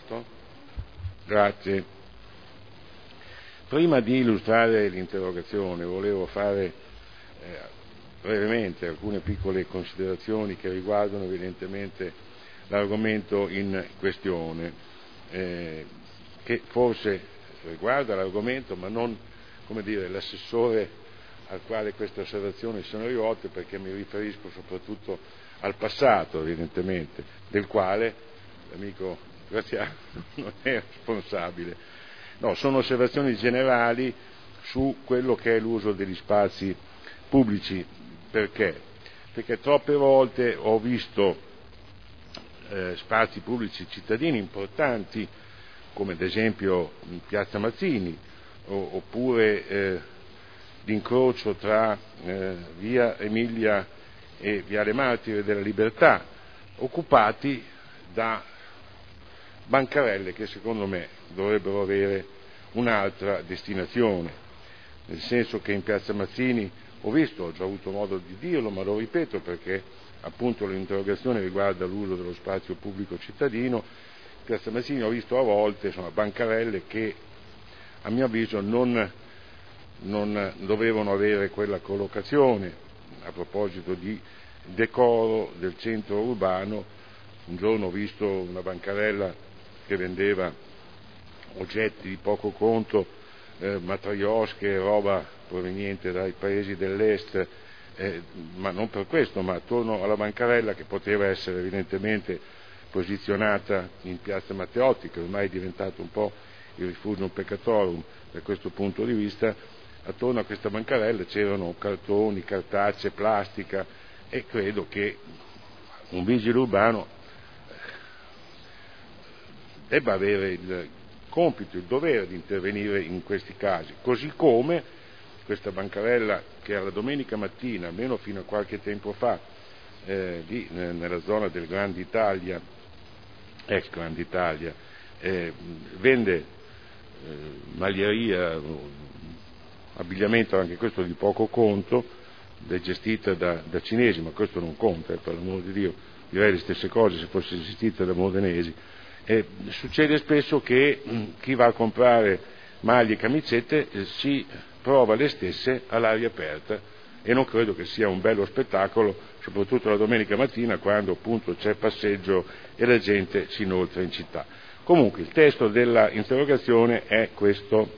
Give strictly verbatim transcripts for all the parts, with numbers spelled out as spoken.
Pronto? Grazie. Prima di illustrare l'interrogazione volevo fare eh, brevemente alcune piccole considerazioni che riguardano evidentemente l'argomento in questione, eh, che forse riguarda l'argomento ma non, come dire, l'assessore al quale queste osservazioni sono rivolte, perché mi riferisco soprattutto al passato, evidentemente, del quale l'amico Graziano non è responsabile. No, sono osservazioni generali su quello che è l'uso degli spazi pubblici. Perché? Perché troppe volte ho visto eh, spazi pubblici cittadini importanti, come ad esempio in Piazza Mazzini, o, oppure eh, l'incrocio tra eh, via Emilia e viale Martire della Libertà, occupati da bancarelle che secondo me dovrebbero avere un'altra destinazione, nel senso che in Piazza Mazzini ho visto, ho già avuto modo di dirlo, ma lo ripeto perché appunto l'interrogazione riguarda l'uso dello spazio pubblico cittadino. In Piazza Mazzini ho visto a volte insomma, bancarelle che a mio avviso non, non dovevano avere quella collocazione. A proposito di decoro del centro urbano, un giorno ho visto una bancarella che vendeva oggetti di poco conto, eh, matraiosche, roba proveniente dai paesi dell'est, eh, ma non per questo, ma attorno alla bancarella, che poteva essere evidentemente posizionata in Piazza Matteotti, che ormai è diventato un po' il rifugium peccatorum da questo punto di vista. Attorno a questa bancarella c'erano cartoni, cartacee, plastica, e credo che un vigile urbano debba avere il compito, il dovere di intervenire in questi casi, così come questa bancarella che alla domenica mattina, almeno fino a qualche tempo fa, eh, lì nella zona del Grand Italia, ex Grand Italia, eh, vende eh, maglieria, abbigliamento anche questo di poco conto, è gestita da, da cinesi, ma questo non conta, eh, per l'amor di Dio, direi le stesse cose se fosse gestita da modenesi. Eh, succede spesso che mh, chi va a comprare maglie e camicette eh, si prova le stesse all'aria aperta, e non credo che sia un bello spettacolo, soprattutto la domenica mattina quando appunto c'è passeggio e la gente si inoltra in città. Comunque il testo della interrogazione è questo: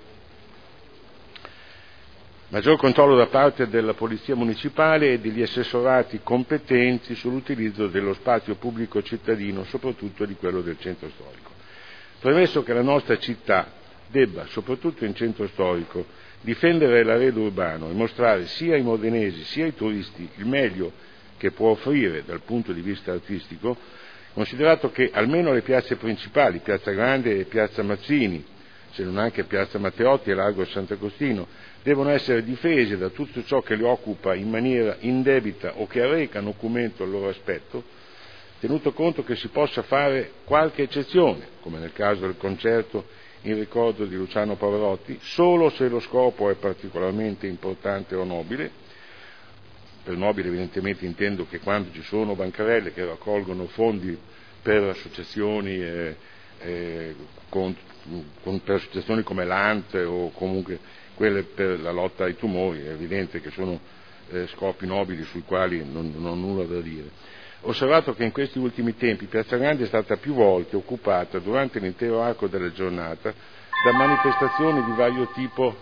maggior controllo da parte della Polizia Municipale e degli assessorati competenti sull'utilizzo dello spazio pubblico cittadino, soprattutto di quello del centro storico. Premesso che la nostra città debba, soprattutto in centro storico, difendere l'arredo urbano e mostrare sia ai modenesi sia ai turisti il meglio che può offrire dal punto di vista artistico, considerato che almeno le piazze principali, Piazza Grande e Piazza Mazzini, se non anche Piazza Matteotti e Largo Sant'Agostino, devono essere difese da tutto ciò che le occupa in maniera indebita o che arreca nocumento al loro aspetto, tenuto conto che si possa fare qualche eccezione, come nel caso del concerto in ricordo di Luciano Pavarotti, solo se lo scopo è particolarmente importante o nobile. Per nobile evidentemente intendo che quando ci sono bancarelle che raccolgono fondi per associazioni, eh, eh, con, con, per associazioni come l'A N T o comunque quelle per la lotta ai tumori, è evidente che sono eh, scopi nobili sui quali non, non ho nulla da dire. Osservato che in questi ultimi tempi Piazza Grande è stata più volte occupata durante l'intero arco della giornata da manifestazioni di vario tipo,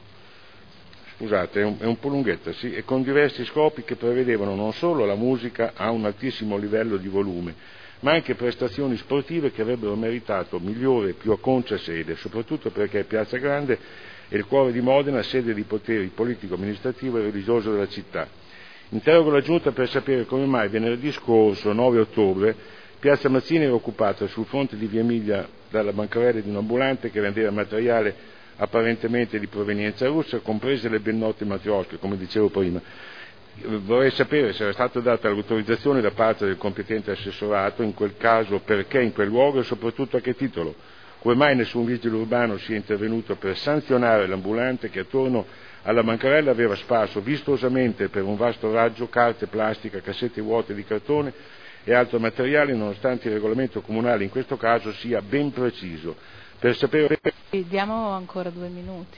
scusate è un, è un po' lunghetta, sì, e con diversi scopi che prevedevano non solo la musica a un altissimo livello di volume, ma anche prestazioni sportive che avrebbero meritato migliore e più acconcia sede, soprattutto perché Piazza Grande è il cuore di Modena, sede di poteri politico, amministrativo e religioso della città. Interrogo la Giunta per sapere come mai venerdì scorso, nove ottobre, Piazza Mazzini era occupata sul fronte di via Emilia dalla bancarella di un ambulante che vendeva materiale apparentemente di provenienza russa, comprese le ben note matriosche, come dicevo prima. Vorrei sapere se era stata data l'autorizzazione da parte del competente assessorato, in quel caso perché in quel luogo e soprattutto a che titolo. Come mai nessun vigile urbano sia intervenuto per sanzionare l'ambulante che attorno alla bancarella aveva sparso vistosamente per un vasto raggio carte, plastica, cassette vuote di cartone e altro materiale, nonostante il regolamento comunale in questo caso sia ben preciso. Per sapere diamo ancora due minuti.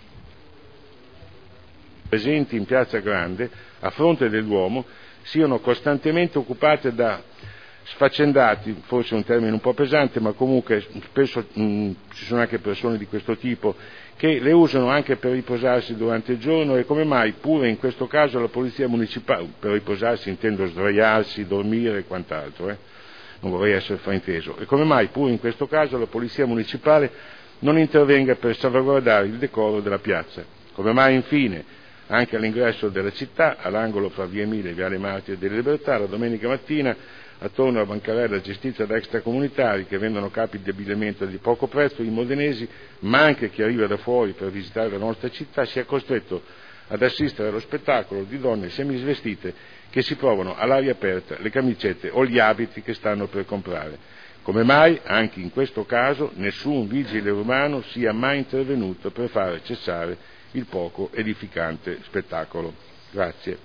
Presenti in Piazza Grande, a fronte del Duomo, siano costantemente occupate da sfaccendati, forse un termine un po' pesante, ma comunque spesso mh, ci sono anche persone di questo tipo che le usano anche per riposarsi durante il giorno, e come mai pure in questo caso la polizia municipale, per riposarsi intendo sdraiarsi, dormire e quant'altro, eh? non vorrei essere frainteso, e come mai pure in questo caso la polizia municipale non intervenga per salvaguardare il decoro della piazza, come mai infine anche all'ingresso della città, all'angolo fra via Emilia e viale Martiri delle Libertà, la domenica mattina, attorno alla bancarella gestita da extracomunitari che vendono capi di abbigliamento di poco prezzo, i modenesi, ma anche chi arriva da fuori per visitare la nostra città, sia costretto ad assistere allo spettacolo di donne semisvestite che si provano all'aria aperta le camicette o gli abiti che stanno per comprare. Come mai, anche in questo caso, nessun vigile urbano sia mai intervenuto per fare cessare il poco edificante spettacolo. Grazie.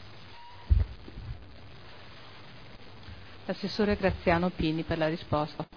Assessore Graziano Pini per la risposta.